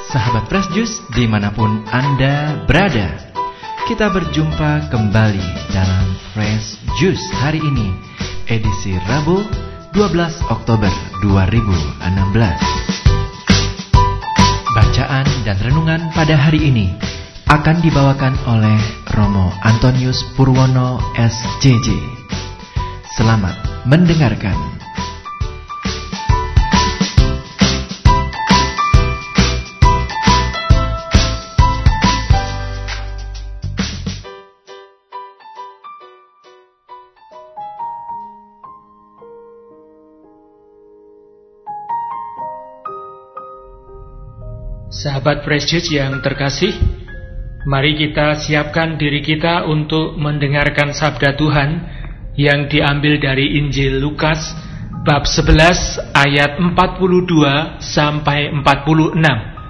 Sahabat Fresh Juice dimanapun Anda berada, kita berjumpa kembali dalam Fresh Juice hari ini, edisi Rabu 12 Oktober 2016. Bacaan dan renungan pada hari ini akan dibawakan oleh Romo Antonius Purwono SJJ. Selamat mendengarkan. Sahabat Fresh Juice yang terkasih, mari kita siapkan diri kita untuk mendengarkan sabda Tuhan yang diambil dari Injil Lukas bab 11 ayat 42 sampai 46.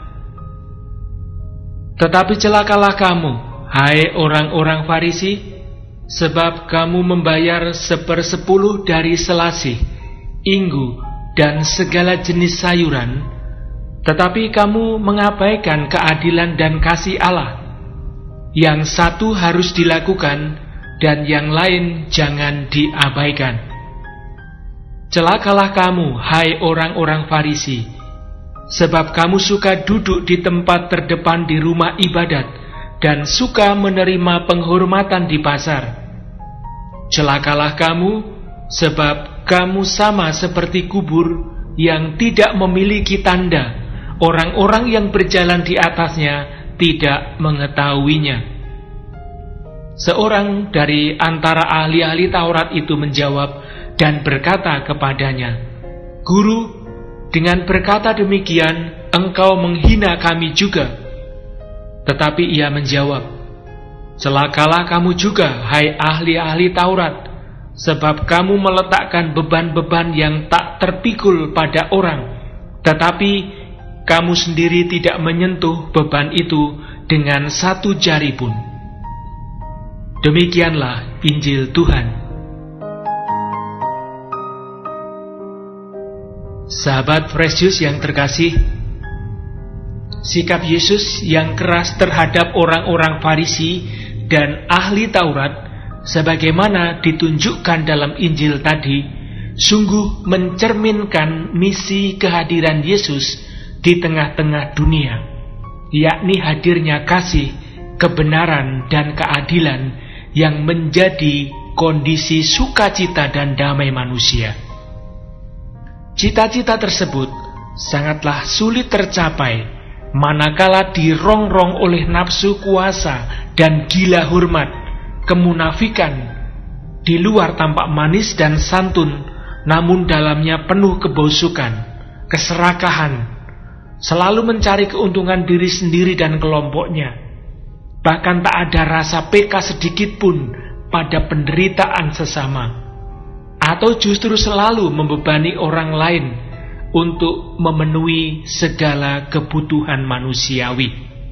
Tetapi celakalah kamu, hai orang-orang Farisi, sebab kamu membayar 1/10 dari selasih, inggu, dan segala jenis sayuran, tetapi kamu mengabaikan keadilan dan kasih Allah. Yang satu harus dilakukan dan yang lain jangan diabaikan. Celakalah kamu, hai orang-orang Farisi, sebab kamu suka duduk di tempat terdepan di rumah ibadat dan suka menerima penghormatan di pasar. Celakalah kamu, sebab kamu sama seperti kubur yang tidak memiliki tanda. Orang-orang yang berjalan di atasnya tidak mengetahuinya. Seorang dari antara ahli-ahli Taurat itu menjawab dan berkata kepadanya, "Guru, dengan berkata demikian, engkau menghina kami juga." Tetapi ia menjawab, "Celakalah kamu juga, hai ahli-ahli Taurat, sebab kamu meletakkan beban-beban yang tak terpikul pada orang, tetapi kamu sendiri tidak menyentuh beban itu dengan satu jari pun." Demikianlah Injil Tuhan. Sahabat Fresh Juice yang terkasih, sikap Yesus yang keras terhadap orang-orang Farisi dan ahli Taurat, sebagaimana ditunjukkan dalam Injil tadi, sungguh mencerminkan misi kehadiran Yesus di tengah-tengah dunia, yakni hadirnya kasih, kebenaran, dan keadilan yang menjadi kondisi sukacita dan damai manusia. Cita-cita tersebut sangatlah sulit tercapai manakala dirongrong oleh nafsu kuasa dan gila hormat, kemunafikan. Di luar tampak manis dan santun, namun dalamnya penuh kebusukan, keserakahan, selalu mencari keuntungan diri sendiri dan kelompoknya. Bahkan tak ada rasa peka sedikit pun pada penderitaan sesama, atau justru selalu membebani orang lain untuk memenuhi segala kebutuhan manusiawi.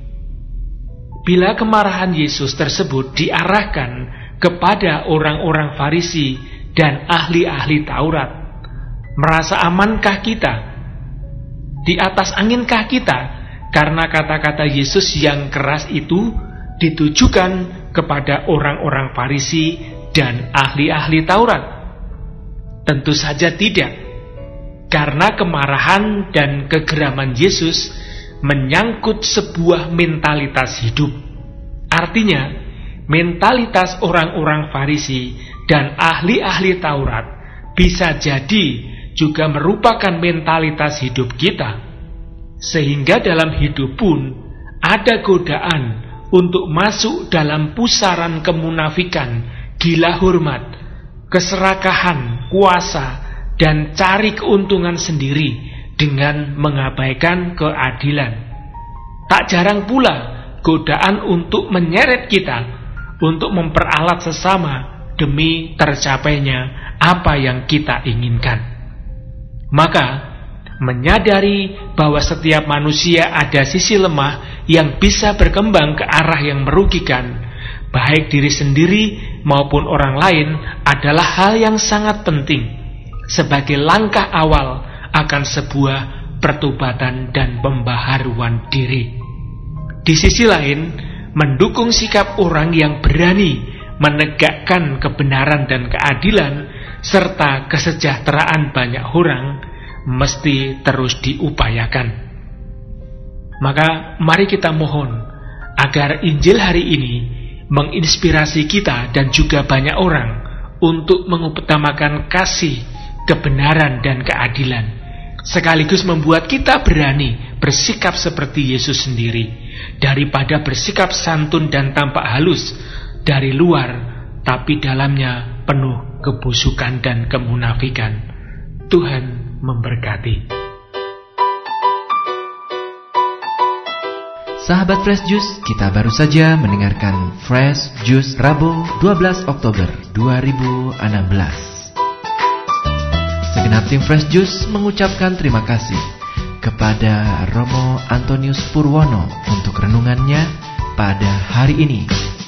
Bila kemarahan Yesus tersebut diarahkan kepada orang-orang Farisi dan ahli-ahli Taurat, merasa amankah kita? Di atas anginkah kita karena kata-kata Yesus yang keras itu ditujukan kepada orang-orang Farisi dan ahli-ahli Taurat? Tentu saja tidak, karena kemarahan dan kegeraman Yesus menyangkut sebuah mentalitas hidup. Artinya, mentalitas orang-orang Farisi dan ahli-ahli Taurat bisa jadi juga merupakan mentalitas hidup kita, sehingga dalam hidup pun ada godaan untuk masuk dalam pusaran kemunafikan, gila hormat, keserakahan, kuasa, dan cari keuntungan sendiri dengan mengabaikan keadilan. Tak jarang pula godaan untuk menyeret kita untuk memperalat sesama demi tercapainya apa yang kita inginkan. Maka, menyadari bahwa setiap manusia ada sisi lemah yang bisa berkembang ke arah yang merugikan, baik diri sendiri maupun orang lain, adalah hal yang sangat penting sebagai langkah awal akan sebuah pertobatan dan pembaharuan diri. Di sisi lain, mendukung sikap orang yang berani menegakkan kebenaran dan keadilan serta kesejahteraan banyak orang mesti terus diupayakan. Maka mari kita mohon agar Injil hari ini menginspirasi kita dan juga banyak orang untuk mengutamakan kasih, kebenaran dan keadilan, sekaligus membuat kita berani bersikap seperti Yesus sendiri, daripada bersikap santun dan tampak halus dari luar, tapi dalamnya penuh kebusukan dan kemunafikan. Tuhan memberkati. Sahabat Fresh Juice, kita baru saja mendengarkan Fresh Juice Rabu 12 Oktober 2016. Segenap tim Fresh Juice mengucapkan terima kasih kepada Romo Antonius Purwono untuk renungannya pada hari ini.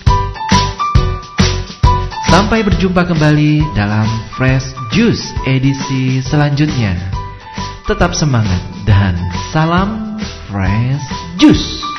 Sampai berjumpa kembali dalam Fresh Juice edisi selanjutnya. Tetap semangat dan salam Fresh Juice.